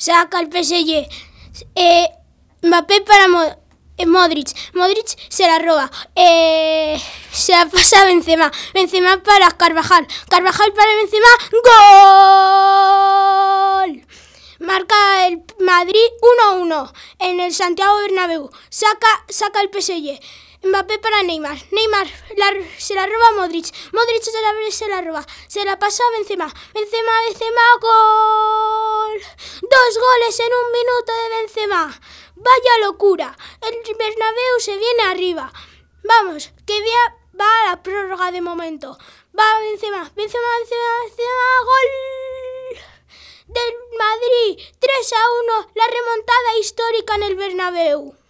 saca el PSG. Mbappé para Modric. Modric se la roba. Se la pasa a Benzema. Benzema para Carvajal. Carvajal para Benzema. ¡Gol! Marca el Madrid 1-1 en el Santiago Bernabéu. Saca el PSG. Mbappé para Neymar. Neymar se la roba a Modric. Modric se la roba. Se la pasa a Benzema. Benzema, ¡gol! 2 goles en 1 minuto de Benzema. ¡Vaya locura! El Bernabéu se viene arriba. Vamos, que va a la prórroga de momento. Va Benzema. ¡Gol! Del Madrid, 3-1, la remontada histórica en el Bernabéu.